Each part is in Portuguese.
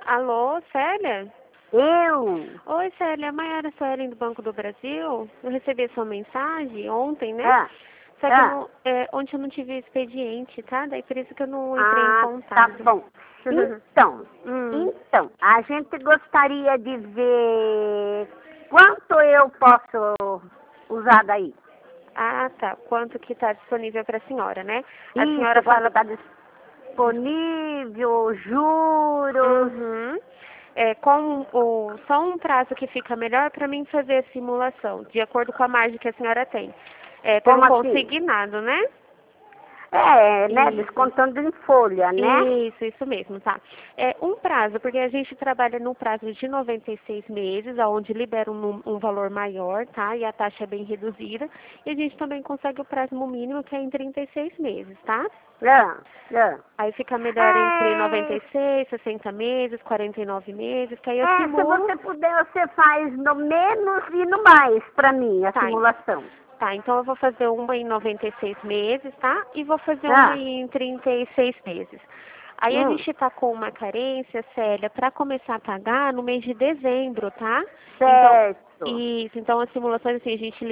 Alô, Célia? Eu? Oi, Célia, a Maiara Suelen do Banco do Brasil. Eu recebi a sua mensagem ontem, né? Ah, Só que eu não, ontem eu não tive expediente, tá? Daí por isso que eu não entrei em tá contato. bom. Hum. Então, a gente gostaria de ver quanto eu posso usar daí. Ah, tá. Quanto que tá disponível para a senhora, né? A senhora Isso, quanto fala... está disponível, juros. Uhum. Só um prazo que fica melhor para mim fazer a simulação, de acordo com a margem que a senhora tem. Pelo Como assim? consignado, né? Né? Isso. Descontando em folha, né? Isso mesmo, tá. Um prazo, porque a gente trabalha no prazo de 96 meses, onde libera um valor maior, tá? E a taxa é bem reduzida. E a gente também consegue o prazo mínimo, que é em 36 meses, tá? Ah, ah. Aí fica melhor entre 96, 60 meses, 49 meses, que aí eu Se simulo. você puder, você faz no menos e no mais para mim, a Tá, simulação. tá, então eu vou fazer uma em 96 meses, tá? E vou fazer uma Ah, em 36 meses. Aí a gente tá com uma carência, Célia, para começar a pagar no mês de dezembro, tá? Então, certo, então as simulações, assim,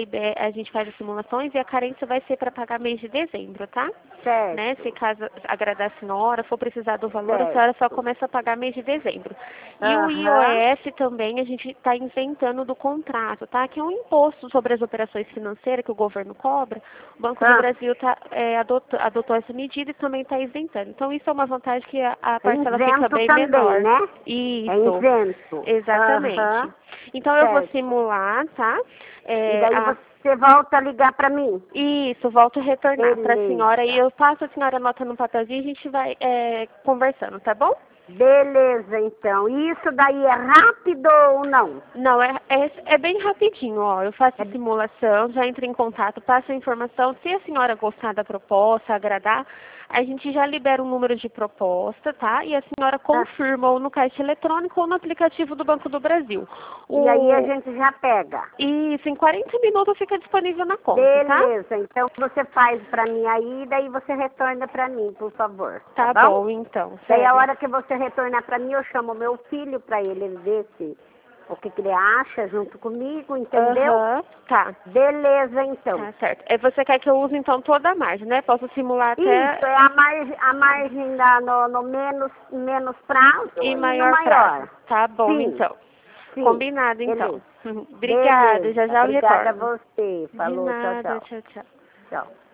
a gente faz as simulações e a carência vai ser para pagar mês de dezembro, tá? Né? Se certo, caso agradar a senhora, for precisar do valor, a senhora só certo. começa a pagar mês de dezembro. E o Aham, IOF também a gente está isentando do contrato, tá? Que é um imposto sobre as operações financeiras que o governo cobra. O Banco do ah, Brasil adotou essa medida e também está isentando. Então isso é uma vantagem que a é parcela fica isento bem também, menor. né? É Isso, isento. exatamente. Aham, Então eu vou certo. simular, tá? E daí você volta a ligar para mim. Isso, volto a retornar para a senhora e Beleza. eu passo a senhora anota no papelzinho e a gente vai conversando, tá bom? Beleza, então. E isso daí é rápido ou não? Não, é bem rapidinho, ó. Eu faço a É, simulação, já entro em contato, passo a informação. Se a senhora gostar da proposta, agradar, a gente já libera um número de proposta, tá? E a senhora ah, confirma ou no caixa eletrônico ou no aplicativo do Banco do Brasil. e aí a gente já pega. Isso, em 40 minutos fica disponível na conta, tá? Beleza, então você faz para mim aí, e daí você retorna para mim, por favor, tá Tá bom? bom, então, Daí a Célia. hora que você retornar para mim, eu chamo meu filho para ele ver o que ele acha junto comigo, entendeu? Aham, tá. Beleza, então. Tá certo. Você quer que eu use então toda a margem, né? Posso simular Isso, até é a margem no menos prazo e e no maior prazo. maior. Tá bom, Sim, então. sim, Combinado, então. beleza. Obrigada, Beleza, já já eu obrigada a retorno. você. De Falou, tchau, nada, tchau. tchau, tchau. Tchau.